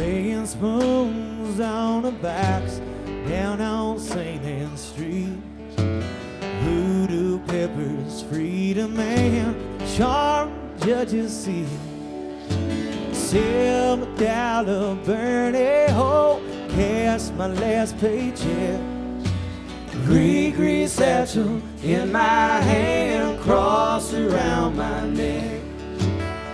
laying spoons on the backs down on St. Anne Street. Voodoo peppers, freedom man, sharp judges see. $7 Bernie Ho, cash my last paycheck. Green satchel in my hand, cross around my neck.